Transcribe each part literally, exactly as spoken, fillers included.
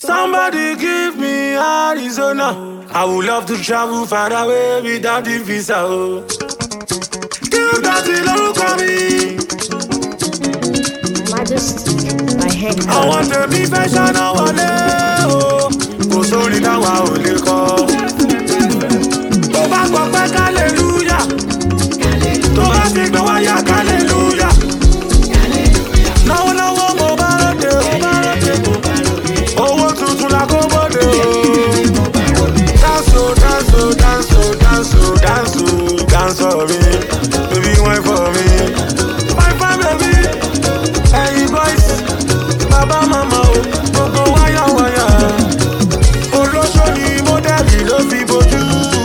Somebody give me Arizona. I would love to travel far away without the visa. Oh. Give that in lórúkọ mi. Majesty, my head. Àwọn tèmi fẹ́ ṣáná wọlé o. Kò sórí táwa ò lè kọ. Tó bá gbọ́ pé kálẹ̀lúyà. Tó bá sì gbọ́ wáyà kálẹ̀lúyà. Lọ́wọ́lọ́wọ́ mo bá ròde o. Owó tuntun la kó bóde o. Dance o, dance o, dance o, dance o, dance o, dance for me. Baby, wine for me. Wine for baby. Hey boys, baba mama o, gbogbo wáyà wáyà. Olóṣó ni mọ́dẹ́lì ló fi bojú.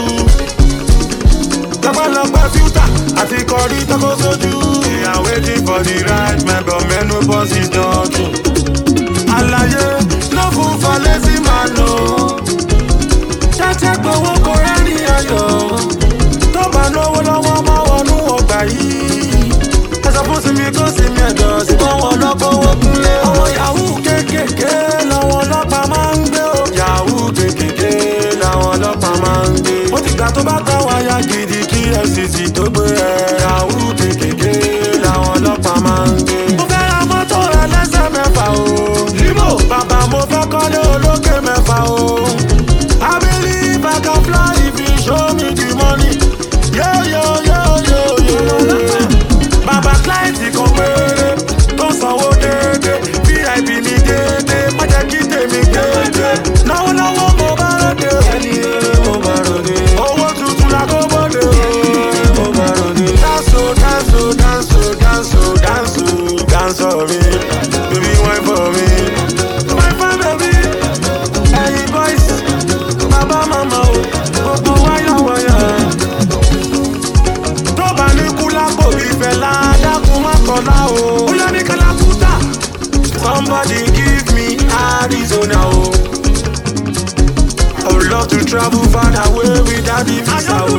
Lọ́pọ̀lọpọ̀ fíútà àti kọrí tọ́kọ sójú. We are waiting for the right man, but menopause is not true. Àlàyé ló fún falẹ́sì máa lò. Ṣẹ́ṣẹ́ gbowó kò rẹ́rìn ayọ̀. Tó bá lówó lọ́wọ́ máa wọnú ọgbà yìí. Ẹ̀sọ́ fún sinmi kó sinmi ẹ̀dọ̀ sí kọ́ wọn lọ́kọ́ owó kúnlé. Àwọn yahoo kéékèèké làwọn ọlọ́pàá máa ń gbé o. Yahoo kéékèèké làwọn ọlọ́pàá máa ń gbé. Ó ti gbà tó bá gbà wáyà gidi kí F C C tó gbé ẹ. Yahoo kéékèèké làwọn ọlọ́pàá máa ń gbé. Mo fẹ́ ra mọ́tò ẹlẹ́sẹ̀ mẹ́fà o. Límò bàbá mo fẹ́ kọ́lé olókè mẹ́fà o. I believe I can fly if you show me the money. Yo yo yo yo yo. Bàbá client kan péré tó sanwó déédé. V I P mi déédé, má jẹ́ kí tèmi déédé. Náwó náwó mo bá ròde. Ẹni eré mo bá ròde. Owó tuntun la kó bóde. Mo bá ròde. Dance o, dance o, dance o, dance o, dance o, dance for me. Baby, wine for me. Wine for baby. Hey boys, baba mama o, gbogbo wáyà wáyà. Tó bá ní kúlá kò bí fẹ́lá, dákun má kọ́lá o. Kúlá ní Kalakuta. Somebody give me Arizona o. I would love to travel far away without the visa o.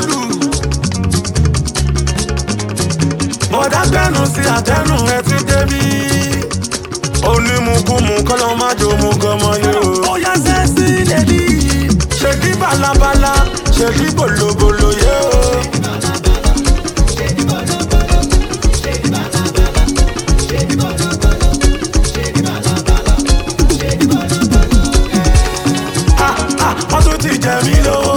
Bọ̀dá gbẹ́nu sí àtẹnu ẹ ti débi. Onímùkúmu kọ́lọ́ má jò mú gọmọ yé o. Ó yá sẹ́sí lèdí. Ṣé kí balabala, ṣé kí bolobolo yé o. Wọ́n tún ti jẹ mí lówó.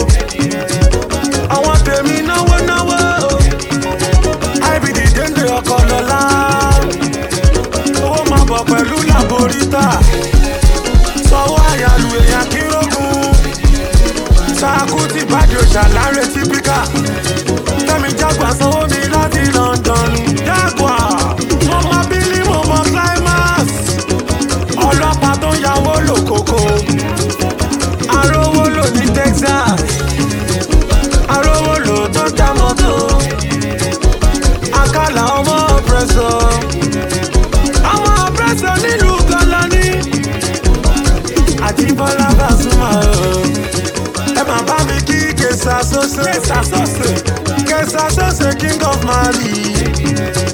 Àwọn tèmi náwó náwó. I B D dénde ọkọ̀ lọ́la. Owó máa bọ̀ pẹ̀lú làbóríta. Sọ̀wọ́ àyàlù èèyàn kírógún. Sáàkú ti bàjẹ́ òṣà láre típíkà. Fẹ́mi Jágbà sanwó mi láti London. Jágbà, mo mọ Bílí, mo mọ Climax. Ọlọ́pàá tó ń yàwó lòkòkò. Arówó lò ní Texas. Arówó lò tó ta mọ́tò. Àkàlà ọmọ ọ̀pẹ̀sọ̀. Ọmọ ọ̀pẹ̀sọ̀ nílùú Gọ́lọ́ní. Àti Bọ́lá Pasuma o. Ẹ máa bá mi kí Kesa Sose. Kesa Sose, King of Mali.